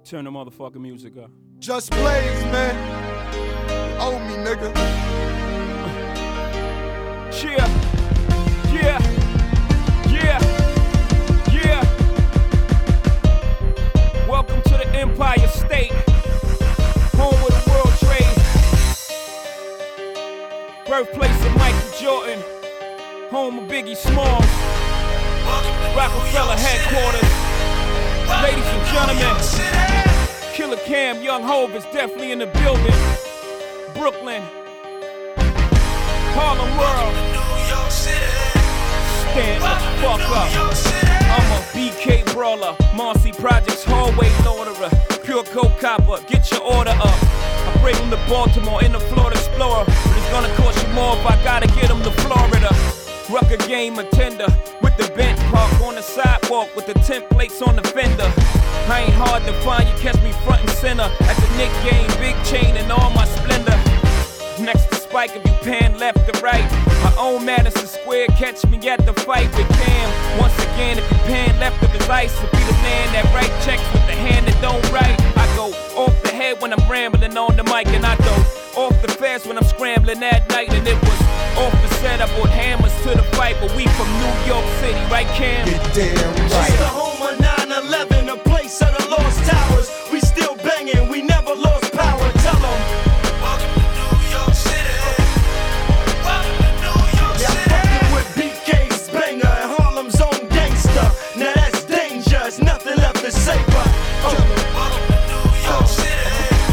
Turn the motherfucking music up. Just Blaze, man. You owe me, nigga. Yeah, yeah, yeah, yeah. Welcome to the Empire State, home of the World Trade, birthplace of Michael Jordan, home of Biggie Smalls, Rockefeller headquarters. Ladies and gentlemen, Killer Cam, Young Hov is definitely in the building. Brooklyn, Harlem World, stand the fuck up. I'm a BK brawler, Marcy Projects hallway loaderer, pure coke copper, get your order up. I bring them to Baltimore in the Florida Explorer, but it's gonna cost you more if I gotta get them to Florida. Rucker game attender with the bent park on the sidewalk with the tent plates on the fender. I ain't hard to find, you catch me front and center at the Knick game, big chain and all my splendor. Next to Spike if you pan left to right. My own Madison Square, catch me at the fight with Cam. Once again, if you pan left of his ice, to be the man that write checks with the hand that don't write. I go off the head when I'm rambling on the mic, and I go off the fast when I'm scrambling that night. And it was off the set, I brought hammers to the fight, but we from New York City, right Cam? Get damn right. It's the home of 9/11, a place of the lost towers. We still banging, we never lost power. Tell them. Welcome to New York City. Welcome to New York City. Yeah, fucking with BK's banger and Harlem's own gangster. Now that's dangerous, nothing left to say but welcome to New York City.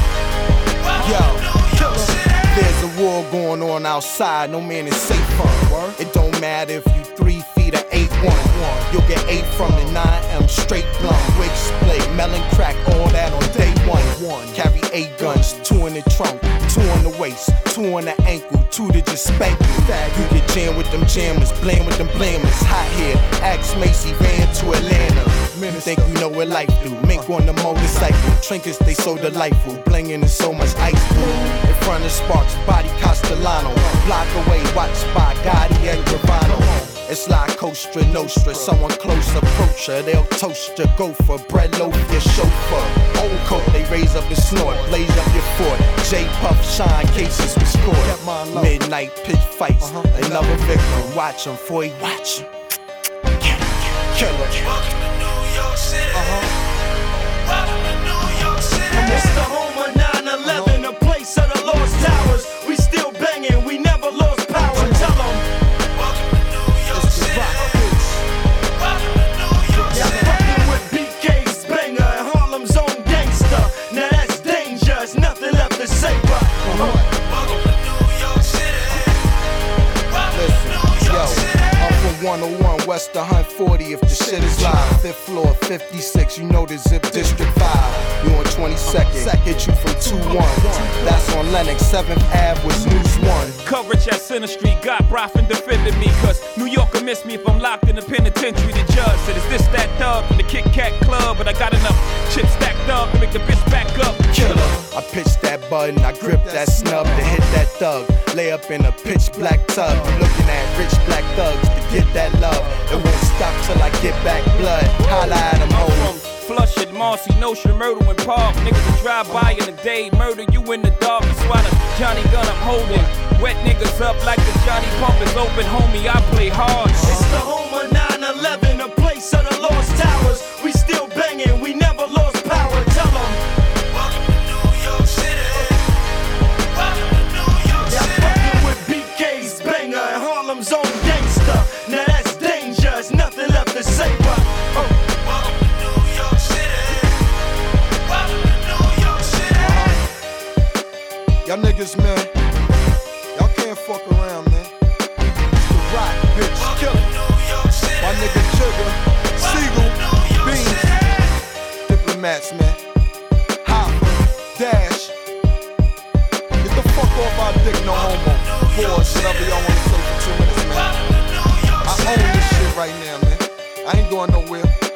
Yo, there's a war going on outside, no man is safe from. It don't matter if you 3 feet or 8'1". You'll get 8 from the 9M straight blunt. Wig split, melon crack, all that on day one. Carry 8 guns, 2 in the trunk, 2 on the waist, 2 on the ankle, 2 to just spank you. You get jammed with them jammers, blame with them blamers. Hot here, axe Macy ran to Atlanta. You think you know what life do? Mink on the motorcycle, trinkets they so delightful. Blinging and so much ice blue. In front of Sparks, body Castellano. Block away, watched by Gotti and Gravano. It's like Costa Nostra, someone close approach her. They'll toast your gopher, bread loaf your chauffeur. Old coat, they raise up and snort, blaze up your fort. J Puff, shine, cases was scored. Midnight pitch fights, another victim. Watch him, for he watch him. Killer. Welcome to New York City. Welcome to New York City. It's the home of 9/11, a place of the lost towers. We still banging, we never lost power. Tell them. Welcome to New York City. Welcome to New York City. Yeah, fucking with BK's banger and Harlem's own gangster. Now that's dangerous, nothing left to say but welcome to New York City. Welcome to New York City. I'm from 101 West 140 if the shit is live. 5th floor, 56, you know the Zip District 5. You on 22nd, hit you from 2-1. That's on Lennox, 7th Ave was News 1. Coverage at Center Street, got Broffin defending me, cause New York will miss me if I'm locked in the penitentiary. The judge said, is this that thug from the Kit Kat Club? But I got enough chips stacked up to make the bitch back up. Killer. I pitched that button, I gripped that snub to hit that thug. Lay up in a pitch black tub. You looking at rich black thugs to get that love. It won't stop till I get back blood. Holla at them, I'm homie. from Flushing, Marcy, Notion, Myrtle and Park. Niggas will drive by in the day, murder you in the dark. That's why the Johnny gun I'm holding. Wet niggas up like the Johnny pump is open, homie. I play hard. It's the home of 9/11, a place of the lost towers. We still banging, we never lost power. Tell them. Welcome to New York City. Welcome to New York City. Yeah, fucking with BK's banger and Harlem's own gangster. Now that's dangerous, nothing left to say but welcome to New York City. Welcome to New York City. Y'all niggas, man. Y'all can't fuck around, man. It's the rock, bitch, killer. My nigga Jigger, Siegel, Beans, Diplomats, man. Hopper, Dash. Get the fuck off our dick, no homo. Boys, whatever y'all wanna say for 2 minutes, man. I own this shit right now, man. I ain't going nowhere.